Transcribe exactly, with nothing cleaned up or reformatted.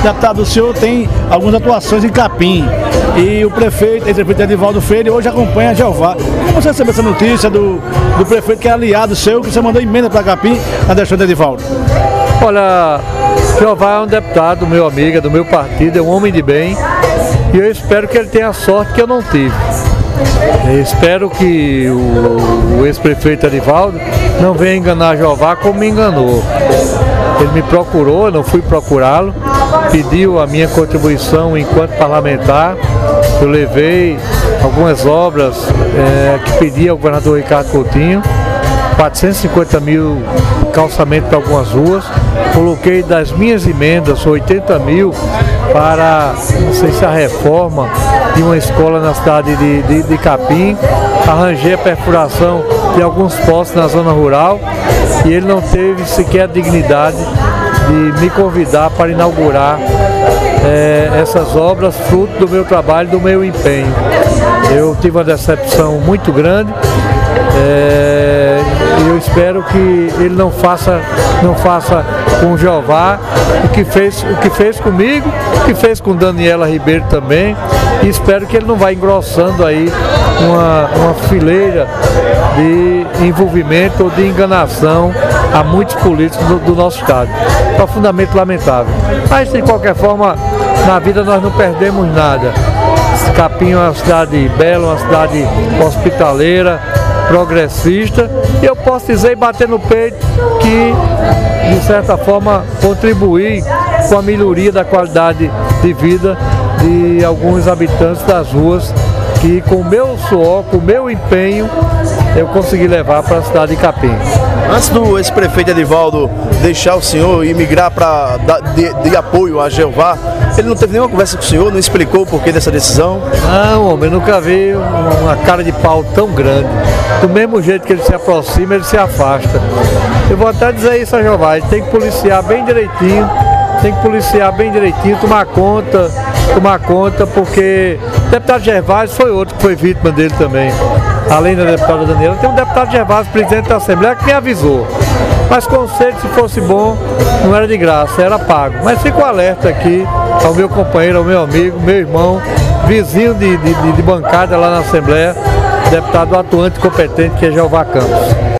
Deputado, o senhor tem algumas atuações em Capim e o prefeito, ex-prefeito Edivaldo Freire, hoje acompanha Jeová. Como você recebeu essa notícia do, do prefeito que é aliado seu, que você mandou emenda para Capim na deixou de Edivaldo? Olha, Jeová é um deputado, meu amigo, é do meu partido, é um homem de bem e eu espero que ele tenha a sorte que eu não tive. Eu espero que o, o ex-prefeito Edivaldo não venha enganar Jeová como me enganou. Ele me procurou, eu não fui procurá-lo, pediu a minha contribuição enquanto parlamentar. Eu levei algumas obras é, que pedi ao governador Ricardo Coutinho, quatrocentos e cinquenta mil calçamento para algumas ruas, coloquei das minhas emendas oitenta mil para, não sei se a reforma de uma escola na cidade de, de, de Capim, arranjei a perfuração de alguns postos na zona rural e ele não teve sequer a dignidade de me convidar para inaugurar é, essas obras, fruto do meu trabalho, do meu empenho. Eu tive uma decepção muito grande. É, eu espero que ele não faça, não faça com Jeová o que fez, o que fez comigo, o que fez com Daniela Ribeiro também, e espero que ele não vá engrossando aí uma, uma fileira de envolvimento ou de enganação a muitos políticos do, do nosso estado. Profundamente lamentável. Mas de qualquer forma, na vida nós não perdemos nada. Capim é uma cidade bela, uma cidade hospitaleira, progressista, e eu posso dizer e bater no peito que, de certa forma, contribuí com a melhoria da qualidade de vida de alguns habitantes das ruas, que com o meu suor, com o meu empenho, eu consegui levar para a cidade de Capim. Antes do ex-prefeito Edivaldo deixar o senhor e migrar para de, de apoio a Jeová, ele não teve nenhuma conversa com o senhor, não explicou o porquê dessa decisão? Não, homem, eu nunca vi uma, uma cara de pau tão grande. Do mesmo jeito que ele se aproxima, ele se afasta. Eu vou até dizer isso a Jeová, ele tem que policiar bem direitinho, tem que policiar bem direitinho, tomar conta, tomar conta, porque o deputado Gervásio foi outro que foi vítima dele também. Além da deputada Daniela, tem um deputado Gervásio, presidente da Assembleia, que me avisou. Mas conselho, se fosse bom, não era de graça, era pago. Mas fico alerta aqui ao meu companheiro, ao meu amigo, meu irmão, vizinho de, de, de bancada lá na Assembleia, deputado atuante e competente, que é Jeová Campos.